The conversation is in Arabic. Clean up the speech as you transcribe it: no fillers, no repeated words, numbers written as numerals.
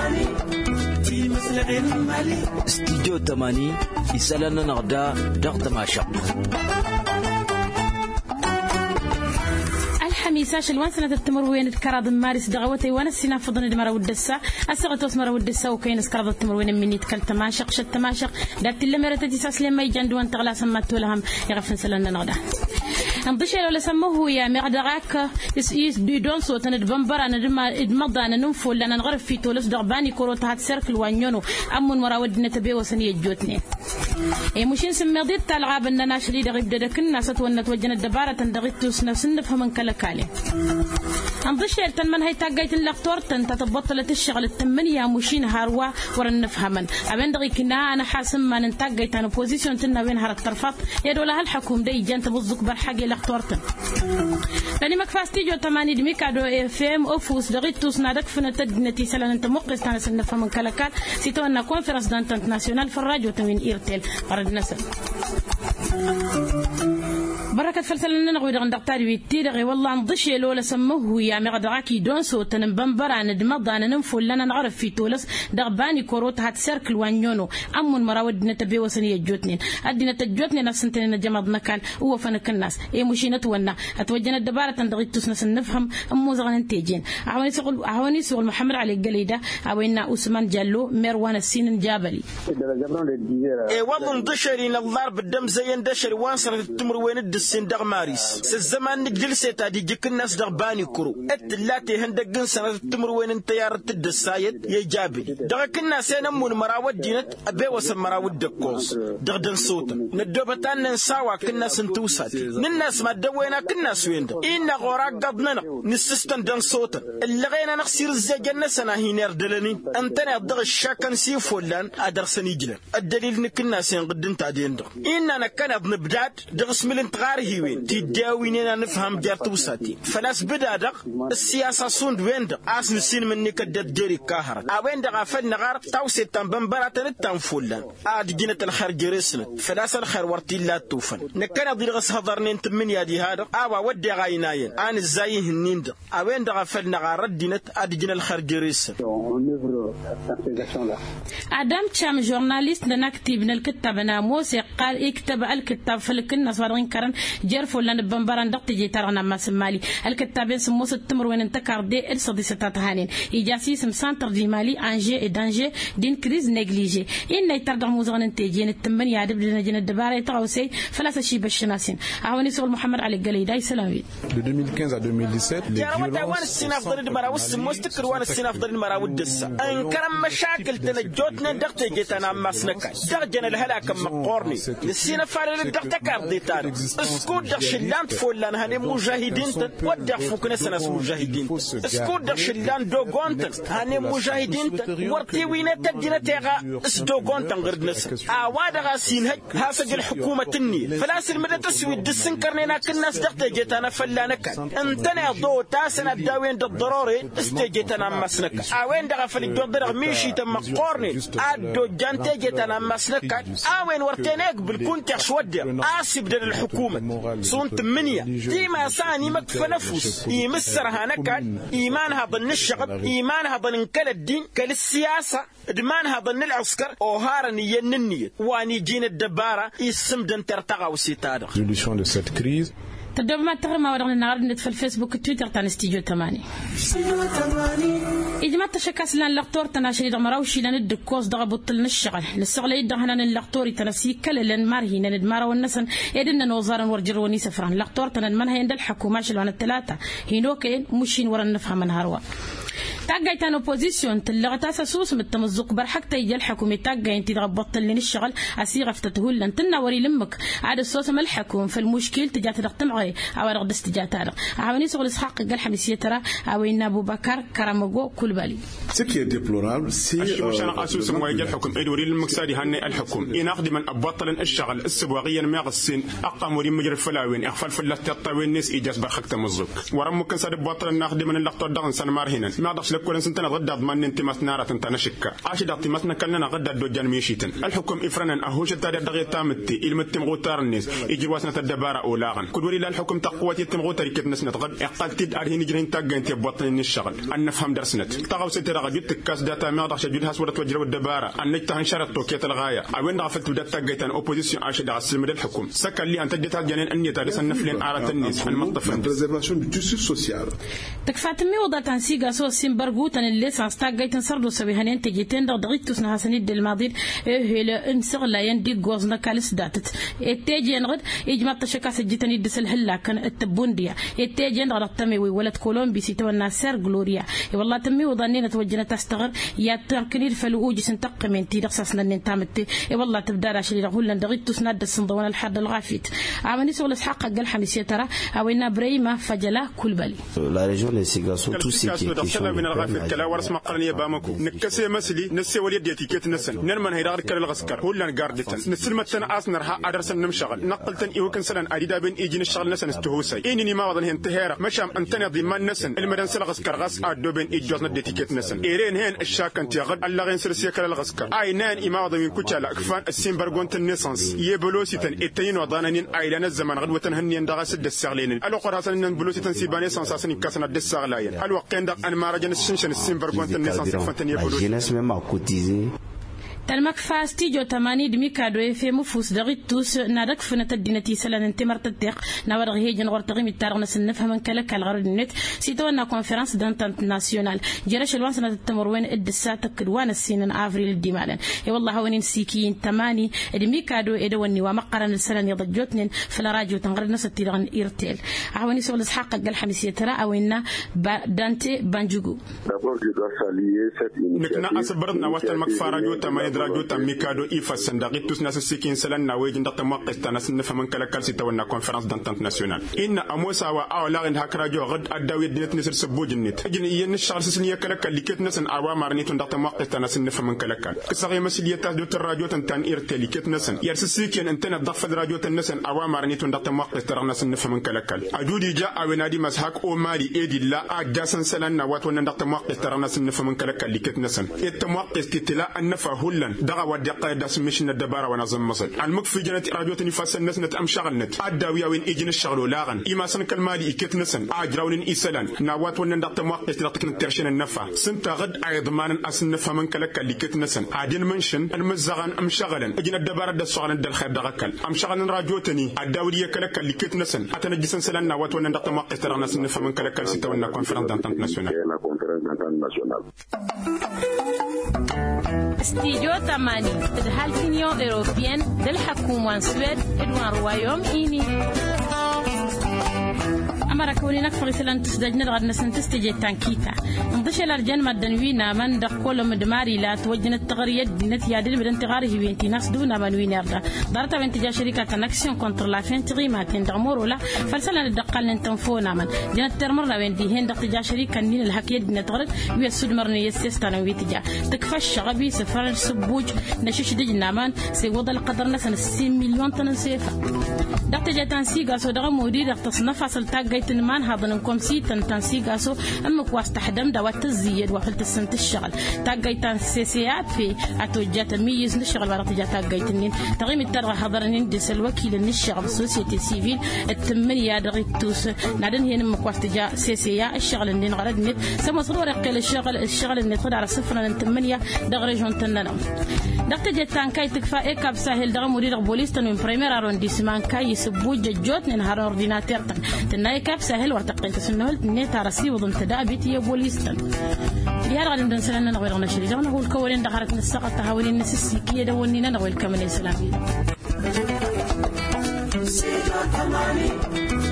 استديو 80 يسالنا نغدا ضغط ما شاء الحميساش الوان سنة التمر وين الكراد مارس دغوتي وانا السنة فضن دمر ودسا السغت اسمر ودسا وكاين سكراد التمر وين مني تكل تماشق شت تماشق دات لما رتديساس لما يجندوان تغلا سمات لهم يغفن سلنا نغدا نضيش لو سموه يا مغدغاك يس دون صوت ندبمبر انا دمضى انا ننفو لنا نغرف في تولس دغباني كروت هات سيركل وانيونو امون مراود نتبي وسنيه جوتني اي مشين سميضيت تلعب اننا شري دغيب ددك الناس تونت وجنا الدباره تندغيت نفس نفهم كلكالي نضيش تنمن هي تاقيت اللقطور تتبطلت الشغل الثمانيه مشين هاروا ورن نفهمن ابن دغي كنا انا حاسم ما نتاقيت انا بوزيشن تنا وين هر الطرفات يدو لها الحكوم دي جنت بزك برحقي لقطورتن لاني مكفاستي جو 8 دمي كادو اف ام اوفوس دغيتوس نادك فنتدنتي سلان انت مقص انا سنفهم كلكال سيتو ان كونفرنس دانت انترناسيونال في الراديو تمين ايرتيل فرد نسل بركة فلسلنا نغوي دغن دقتاري ويتيرغي والله نضشي لولا سموه يا مغدغاكي دونسو تنبنبر عن دمضى انا ننفو لنا نعرف في تولس دغباني كوروت هات سيركل وانيونو امون مراود نتبي وسنيه جوتنين ادينا تجوتني نفس انتنا جمض نكال هو فنك الناس اي مشينه ونا اتوجنا الدباره تندغيتوس نس نفهم امو زغن انتيجين عواني سوق محمد علي قليده اوينا عثمان جلو مروان السين جابلي اي والله ندشرين الضرب الدم زي ندشر وانصر التمر وين السين دغ ماريس سزمان نجلسيت هادي جيك الناس دغ باني كرو اتلاتي هندقن سنه التمر وين انت يا رت الدسايد يا جابي دغ كنا سينمون مراود دينت ابي وسم مراود دكوس دغ دن صوت ندوبتان نساوا كنا سنتوسات الناس ما دوينا كنا سويند ان غوراق قدنا نسستن دن صوت اللي غينا نخسر الزجن سنه هينر دلني انت دغ الشاكن سيفولان ادرسني جل الدليل نكنا سين قدن تادين دغ اننا كان بنبدات دغ اسم غارهي وين تداويننا نفهم جارتوساتي فلاس بدا دق السياسه صوند وين دق اس نسين مني كدد ديري كاهر وين دق فن غار توسي تنبنبرات التنفولان اد جنه الخير جرسن فلاس الخير ورتي لا توفن نكنا ديرغس هضرنين تمن يدي هذا ودي غايناين ان ازاي هنين دق وين دق فن غار ردينت اد جنه الخير جرسن ادم تشام جورناليست نكتب من الكتاب ناموس قال اكتب الكتاب فلكنا صارين كرن جرفوا لنا بمبران دقتي جي ترى ما سمالي الكتابين سموس التمر وين انتكر دي الصدي ستاتهانين يجاسي سم سانتر دي مالي انجي دانجي دين كريز نيجليجي ان يتردع موزغن انتيجين التمن يعدب لنا جن الدباره يتغوسي فلاس شي بالشناسين عاوني سول محمد علي قليداي سلامي de 2015 à 2017 les violences السنه فضل المراوس مستكر وانا السنه فضل المراود ان كرم مشاكل تنجوتنا دقتي جيت انا مسنك درجنا الهلاك مقورني السنه فعل دقتك ارضي تاريخ اسكود داك شلان فولان هاني مجاهدين تودع فوكنا سناس مجاهدين اسكود داك شلان دوغونت هاني مجاهدين ورتي وين تدينا تيغا اسدوغونت غردنس وادا غاسين ها سجل الحكومه تني فلاس المدى تسوي الدسنكرنينا كناس دقتي جيت انا فلانك انتنا ضو تاسنا داوين الضروري استجيت انا مسنك وين دغ فل دودر ميشي تم قورني ادو جانتي جيت انا مسنك وين ورتينك بالكونت شود اسب الحكومه صونت منيا ديما ثاني مكفنفوس يمسرها نكد ايمانها ظن الشغب ايمانها ظن كل الدين كل السياسه ادمانها ظن العسكر اوهارن ينني واني جين الدباره يسمدن ترتقى وسيتاد solution de cette crise تدوب ما تغرما ورغنا النهار في الفيسبوك تويتر تاع استديو 8 إجماع تشكاس لان لقطور تناشري دمراوشي لان الدكوز دغ بطل الشغل للشغل يدهنا اللقطوري تنسي كل لان مارهي لان دمارا والنسن يدنا نوزارا ورجروني سفران لقطور تنن من هي عند الحكومه شلون الثلاثه هينوكين مشين ورا نفهم من هروا تاجيتان اوبوزيسيون تلغتا سوس متمزق برحق تيجي الحكومه تاجين تغبطل لين الشغل اسيغ افتتهول لن تنوري لمك عاد الصوص من الحكوم في المشكل تجات تقطمعي او رغد استجات هذا عاوني شغل اسحاق قال حميسيه ترى او ان ابو بكر كرمغو كل بالي سكي ديبلورابل سي مش انا قاسوس مواجه الحكم ادوري المقصدي هني الحكم ان اخدم من ابطل الشغل السبواغيا ما غسين اقام ولي مجرى الفلاوين اخفل فلت الطوين ناس ايجاز برحق تمزق ورم ممكن صار بطل ناخدم من اللقطه دغن سن مارهنا ما عرفش لك كل سنتنا غدا ضمن انت مسناره انت نشكا عاش دغتي مسنا كلنا غدا دوجان ميشيتن الحكم افرنا اهوش تاع دغيا تامتي المتم غوتار الناس يجي واسنه الدباره اولاغن كدوري لا الحكم تقوتي تمغو تركت نسنت غد اقلتي ارهين جرين تاغنتي بوطن الشغل ان نفهم درسنت تغاو سيتي رغد تكاس داتا ما عرفش جود هاس ولا توجر الدباره ان تهن شرط توكيت الغايه وين غفلت بدات تاغيتن اوبوزيسيون عاش دغ السلم الحكم سكن لي انت ديتا جنين اني تاريس النفلين ارات الناس المطفن بريزيرفاسيون دو تيسو سوسيال تكفاتمي وضعت سيغا سو سيمبرغوتن اللي سانستاغيتن سردو سبيهنين تجيتن دغيتوس نحسنيد الماضي هيلا انسغ لا يندي غوزنا كالس داتت التاجي نغد اجمع تشكا سجتني دسل هلا كان التبونديا التاجي نغد تمي ولد كولومبي سيتو الناصر غلوريا والله تمي وظنينا توجنا تستغر يا تركني الفلوج سنتق من تي رخصنا نتامتي والله تبدا راشي لغول دغيتوس ناد الصندوق الحد الغافيت عمني سول اسحاق قال حميسيه ترى اوينا بريما فجلا كل بالي لا ريجون لي سيغاسو تو سي كي من الغافيت كلا ورس مقرنيه بامكو نكسي مسلي نسي وليد يتيكيت نسن نرمن هيدار كل الغسكر هولن غاردتن نسلمتن اسنرها ادرسن نمشغل نقلتن ايوكن سلان اريدا بين ايجين الشغل نسن استهوسي انني ما وضن انتهار مشام انتني ضمان نسن المدن سل غسكر غس ادو بين ايجوزنا ديتيكيت نسن ايرين هين الشاكن تيغد الله غين سرسيه كل الغسكر اينان اما وضن من كوتشالا كفان السيمبرغونت النيسانس يبلوسيتن اتين وضانين ايلان الزمان غدوتن هنين دغ سد السغلين الوقر حسن بلوسيتن سيباني سانساسن كاسنا دسغلاين الوقين دغ ان مارجن الشنشن السيمبرغونت النيسانس فانتني بلوسيتن تلمك فاستي جو تماني دمي كادو يفهمو فوس دغيتوس نادك فنت الدينتي سلان انت مرتدق ناور هيجن غورتغي ميتارغنا سنفهم من كلك الغرض النت سيتونا كونفرنس دانت ناسيونال جرش الوانسنا التمروين ادسات كدوان السنين افريل الديمالن اي والله هونين سيكين تماني دمي كادو ادوني ومقرن السلان يضجوتن في الراديو تنغرد ناس تيرغن ايرتيل عاوني سول اسحاق قال حميسيه ترى اوينا دانتي بانجوغو نكنا اسبرنا وقت المكفاره جو تماني راجو تميكادو إيفا سندقي توس ناس سكين سلان ناوي جندق تموقع تناس نفهم كلا كالسي تونا كونفرنس دانتانت ناسيونال إن أموسا وأولا عند هكراجو غد أداوي دينت نسر سبوج النت أجن إيان الشغل سسنية كلا كاليكت ناس أوامر نيتون دق تموقع تناس نفهم كلا كال كساغي مسلية تاسدو تراجو تنتان إيرتيلي كت ناس يرس سكين أنتنا ضف الراجو تناس أوامر نيتون دق تموقع ترناس نفهم كلا كال أجودي جاء ونادي مسحك أو مالي إيدي لا أجاسن سلان نوات ونندق تموقع ترناس نفهم كلا كال ليكت ناس التموقع تتلا النفا هولن دغا ودقه داس مشن الدباره ونظم مصل المكفي جنت راديو تنفاس الناس نت ام شغلنت اداويا وين ايجن الشغل لاغن اما سن كلمالي كيت نسن اجراون ايسلان نوات ون ندق موقت تلقن ترشن النفا سنت غد ايضمان اسن فمن كلك اللي كيت نسن عادين منشن المزغان ام شغلن اجن الدباره داس شغلن دل خير دغكل ام شغلن راديو تني اداويا كلك اللي كيت نسن اتنجسن سلان نوات ون ندق موقت ترنا سن فمن كلك سيتونا كونفرنس دانتانت ناسيونال استيجو تماني تدهال كينيون إيروبيان للحكومة سويد إدوان روايوم إيني أمر كوني نكفر سلان تسدجنا لغدنا سنتستجي تانكيتا انضش الأرجان مدنوينا من دقول مدماري لا توجنا التغريات دينت يادل بدن تغاره بنتي ناس دونا منوين يردا دارتا بنتجا شركة كونكسيون كونتر لا فين تغيمات دغمور ولا فرسلنا الدقال نتنفونا من جنت ترمرنا وين هين دقتجا شركة نين الحكيات دينت تغرد ويسود مرني يسستنا ويتجا تكفش غبي سفر سبوج نشش دجنا من سيوض القدرنا سن 6 مليون طن سيفا دقتجا تنسيغا سو دغ مودي دقتصنف اصل تاغيت مان هضنكم سي تنسيغا سو ام كواس تحدم دوات الزيد وحلت السنت الشغل تاغيت سيسيات في اتوجا تميز الشغل ورقتجا تاغيتنين تغيم الترغ حضرنين ديس الوكيل الشغل سوسيتي سيفيل التمنيا دغيتوس نادن هين مكواس تجا سيسيا الشغل اللي نغرد نت سما صور قيل الشغل اللي طلع على صفر التمنيا دغ ريجون تننا دقتجا تانكاي تكفى ايكاب ساهل دغ مدير بوليس تن بريمير ارونديسمان كاي سبوج جوت نهار اورديناتير تناي كاب ساهل ورتقيت سنول نيت راسي وضم تدا بيتي بوليستن يا رغد ندن سلنا نغير نشري دغ نقول كولين دغرت نسقط تحاولين نسسي كي دونينا نغير كمان الاسلامي